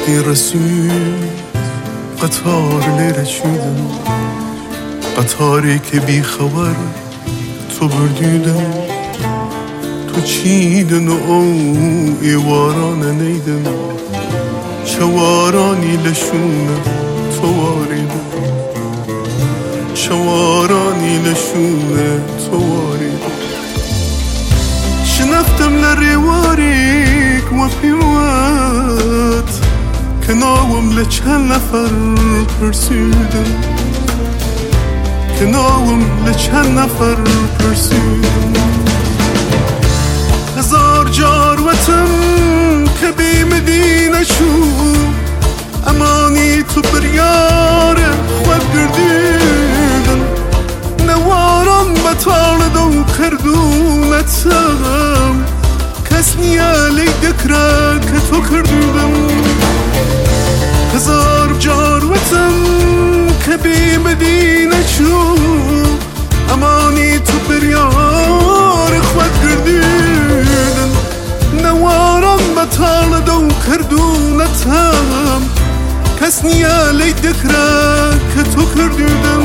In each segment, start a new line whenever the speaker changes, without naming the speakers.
وقتی رسید قطار لیره چیدم، قطاری که بی خبر تو بردیدم، تو چیدن و ایواران نیدم، چوارانی لشونه تو واریدم، چوارانی لشونه تو واریدم. شنفتم لریواریک و پیوت که ناوم لچند نفر پرسیدم، که ناوم لچند نفر پرسیدم. هزار جار وطن که بی مدینه شو، امانی تو بریار خود گردیدن، نواران بطال دو کردونتم، کس نیا لیدکره که تو کردیدم. هزار جار وطن که بی مدینه شو، امانی تو بریار خود گردیدن، نواران بطال دو کردونتم، کس نیا لیدکره که تو کردیدم.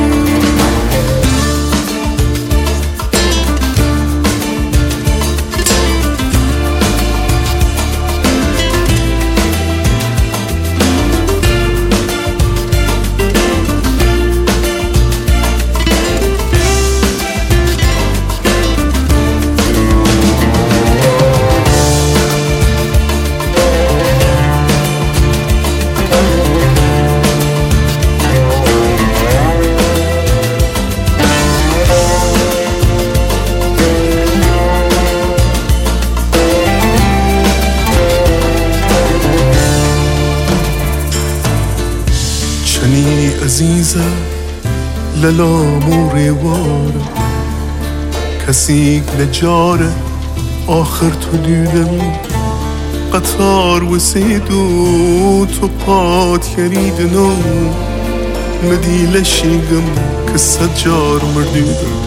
چنی عزیزه للاموری واره، کسی لجاره آخر تو دیدم، قطار وسیدو تو پات یریدنو، مدیلشیگم که سجار مردیدم،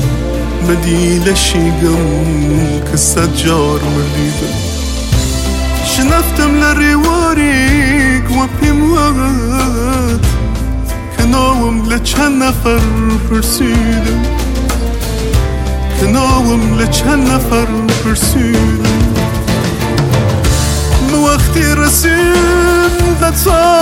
مدیلشیگم که سجار مردیدم. شنفتم لریواریک و پیموت که ناوم لچند نفر پرسیدم، که ناوم لچند نفر پرسیدم. وقتی رسید قطار